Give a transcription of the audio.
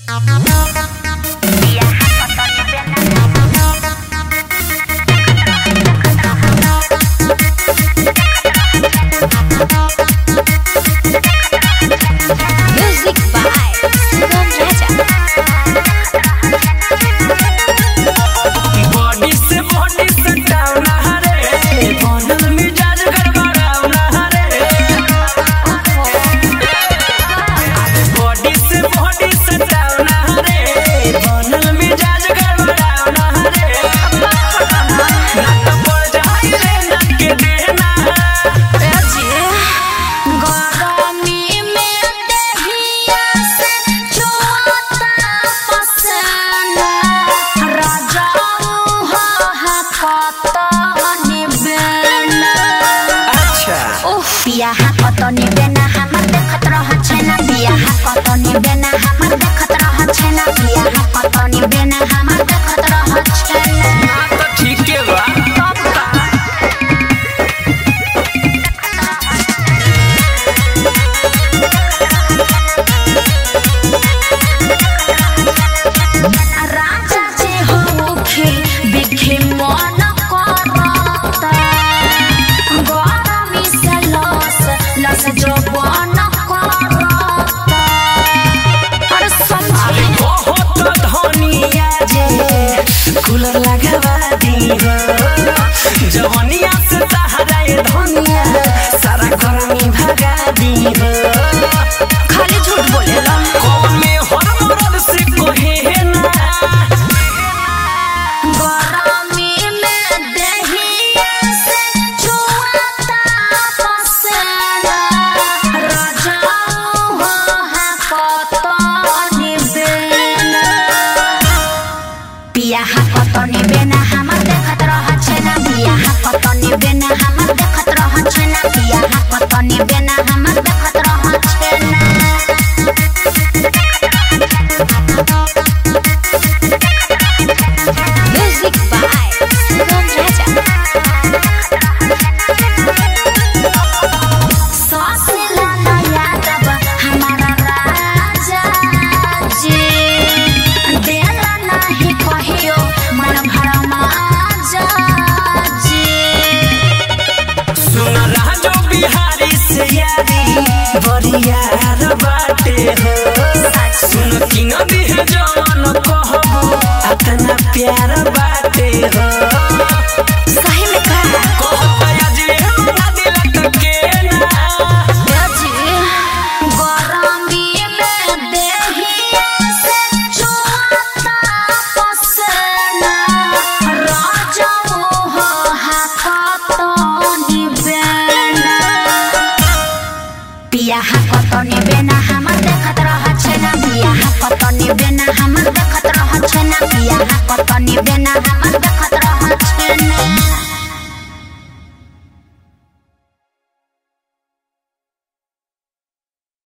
बिया कतनी बेना हमर देखत रह छेना बिया कतनी बेना हमर देखत रह छेना बिया कतनी बेना हमर देखत रह छेना तो ठीक है बा राजा जी हो मुखे बिखे मन करता गरमी से लस जो बन करता अरे समझे बहुत धनिया जे कूलर लगवा दी हो जवनिया से सहारा धनिया सारा गर्मी भगा दी हो खाली झूठ बोलेला कौन में हर मर्द से कहे ना गरमी में दहिया से छुआता पसेना राजा हो कतनी बेना बिया कतनी बेना हमर देखत रह छेना बिया कतनी बेना हमर देखत रह छेना बिया कतनी बेना हमर देखत रह छेना Music by Sugam Raja. सासिला नया तब हमारा राजा जी देला नहीं कहियो मन भरमा जा जी सुन राजो बिहारी से यारी बरियार बाटे हो सुन किन दिह जवन कहबो अतना प्यार